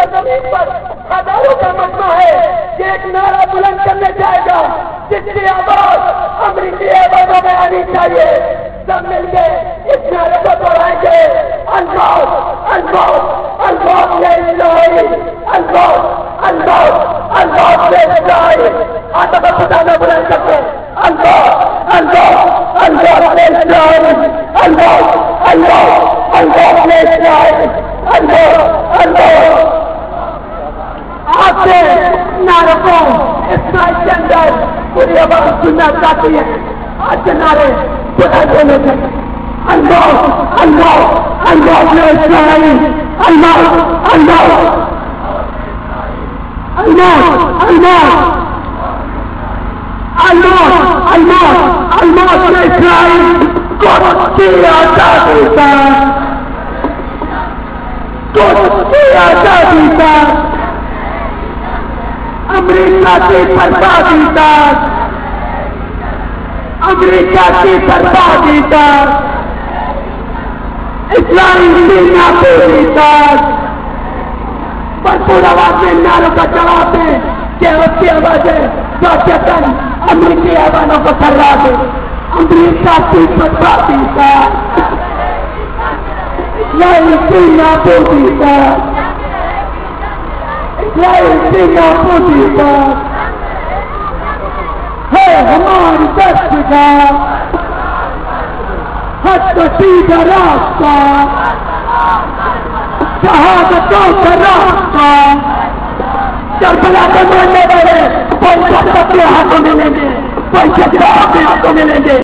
जमीन पर हजारों का मजमा है कि एक नारा बुलंद करने जाएगा जिसकी आवाज अमरीकी आवाजों में आनी चाहिए। सब मिलके इस नारे को दोहराएंगे, अल्लाह अल्लाह अल्लाह ले इस्राइल, अल्लाह अल्लाह अल्लाह ले इस्राइल। आता का खुदाना बुलंद करते, अल्लाह अल्लाह अल्लाह ले इस्राइल, अल्लाह अल्लाह अल्लाह ले इस्राइल, अल्लाह अल्लाह। आपसे नारे को इस्राइल के अंदर पूरी आवाज सुनना चाहती है। आज के नारे बुलंद होने चाहिए, अल्लाह अल्लाह अल्लाह ले इस्राइल, अल्लाह अल्लाह अल्लाह अल्लाह अल्लाह अल्लाह अल्लाह ले इस्राइल। कुछ की आजादी का, कुछ की आजादी का, अमेरिका की बर्बादी का, अमेरिका की बर्बादी का, इस्राइल की नाबूदी का। भरपूर आवाज में नारों का जवाब दें कि उसकी आवाजें सचेतन अमेरिकी आवाजों को थर्रा दे। अमेरिका की बर्बादी का, इस्राइल की नाबूदी का, इस्राइल की नाबूदी का है हमारी दस्त का, हद सीधा रास्ता, शहादतों का रास्ता। करबला के मरने वाले पैसा अपने हाथों में लेंगे, पैसा अपने हाथों में लेंगे।